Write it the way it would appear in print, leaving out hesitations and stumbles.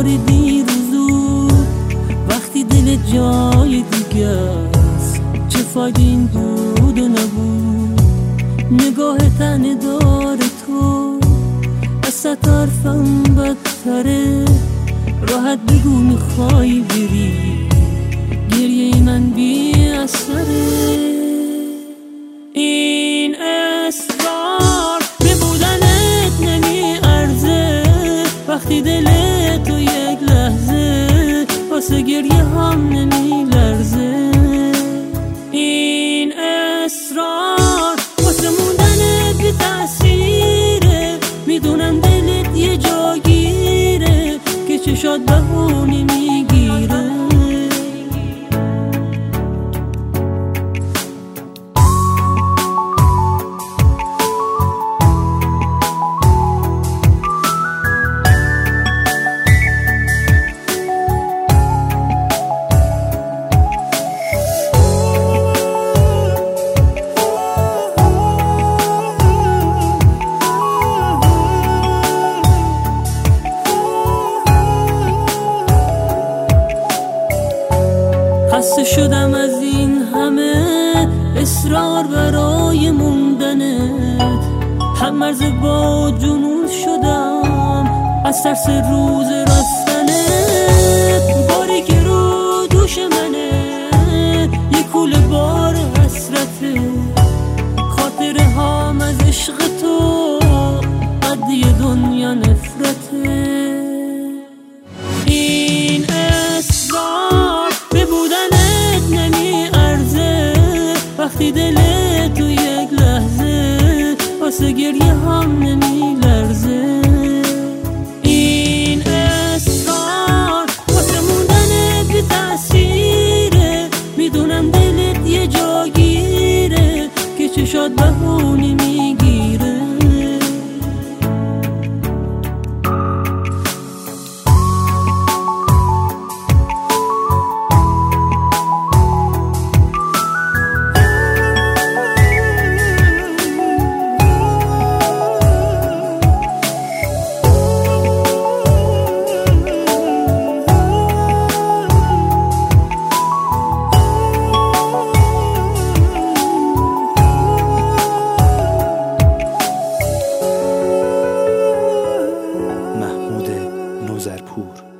داری دیر و زود، وقتی دل جای دیگه است چه فایده این بود و نبود. نگاه تنه داره تو از ستارفم بدتره، راحت بگو میخوای بری، گریه من بی اثره. این اصرار به بودنت نمی ارزه، وقتی دل تو یک لحظه واسه گریه هم نمی لرزه. این اصرار واسه موندنت بی تأثیره، میدونم دلت یه جا گیره که چشات بهونه میگیره. خسته شدم از این همه اصرار برای موندنت، هم مرز با جنون شدم از ترس روز رفتنت. باری که رو دوش منه یه کوله بار حسرته، خاطره هام از عشق تو قد دنیا نفرته. این اصرار به بودنت نمی ارزه، وقتی دل تو یک لحظه واسه گریه هم نمی لرزه. این اصرار واسه موندنت بی تأثیره، میدونم دلت یه جا گیره که چشات بهونه میگیره. نوذرپور.